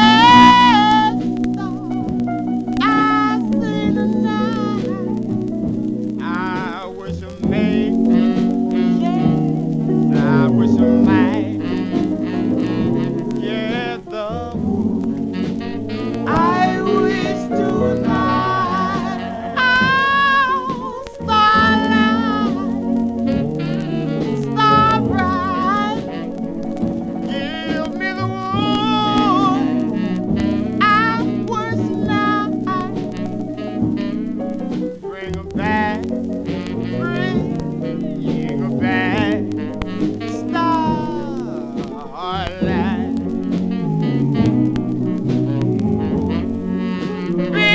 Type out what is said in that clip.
I see tonight. I wish I may, yes, I wish I might get the wood. I wish tonight I'll starlight, starbright, give me the wood. I wish now bring her back, bring her back, starlight.